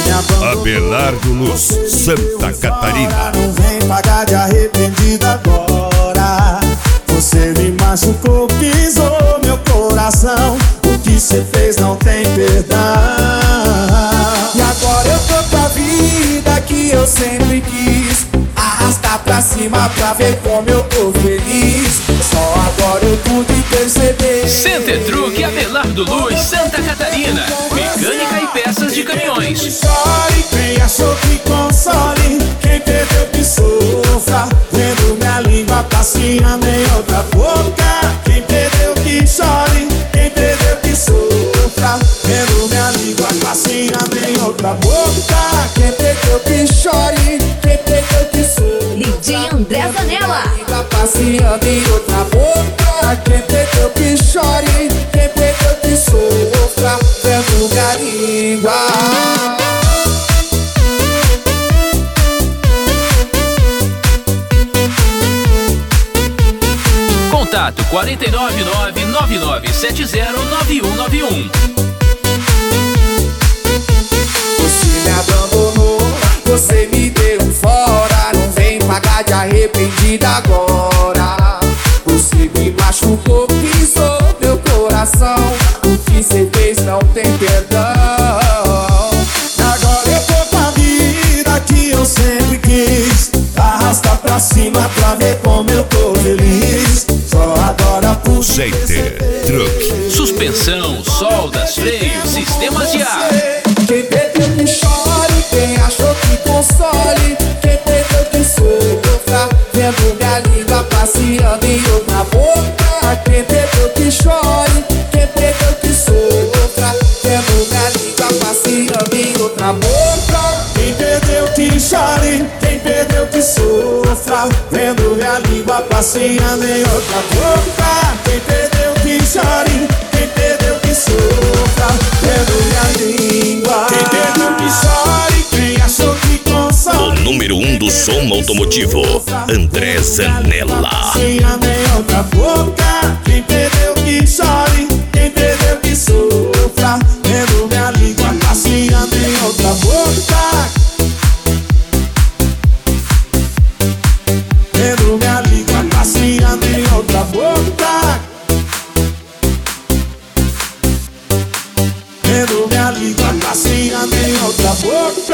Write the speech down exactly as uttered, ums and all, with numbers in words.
me abandonou. Abelardo Luz, Santa Catarina. Não vem pagar de arrependido agora. Você me machucou, pisou meu coração. O que cê fez não tem perdão. E agora eu tô com a vida que eu sempre quis. Arrasta pra cima pra ver como eu tô feliz. Só agora eu pude perceber. Center Truck Abelardo Luz, Santa Catarina. Mecânica e peças de caminhões. Chore, quem achou que console. Quem perdeu que sofra. Vendo minha língua passeando em outra boca. Quem perdeu que chore. Quem perdeu que sofra. Vendo minha língua passeando em outra boca. Quem perdeu que chore. Quem perdeu que sofra. D J André Zanella. Língua passeando em outra boca. Quem perdeu que chore. Quem perdeu que sofra. Vendo minha língua. Contato quatro nove nove, nove nove sete zero, nove um nove um. Você me abandonou, você me deu fora. Não vem pagar de arrependida agora. Você me machucou, pisou meu coração. O que cê fez não tem perdão. Agora eu tô com a vida que eu sempre quis. Arrasta pra cima pra ver como eu tô feliz. Só agora por Center Truck. Suspensão, soldas, freios, sistemas de ar. Quem perdeu que chore, quem achou que console. Quem perdeu que sofra, vendo minha língua passeando em outra boca. Quem perdeu que chore, quem perdeu que sofra, vendo minha língua passeando em outra boca. Quem perdeu que chore, quem perdeu que sofra, vendo minha língua passeando em outra boca. Quem perdeu que chore, quem perdeu que sofra, vendo minha língua. Quem perdeu que chore, quem achou que console. O número um do som automotivo, André Zanella. Passeando em outra boca. Quem perdeu que chore, quem perdeu que sofra, vendo minha língua passeando em outra boca. Vendo minha língua passeando em outra boca. Vendo minha língua passeando em outra boca.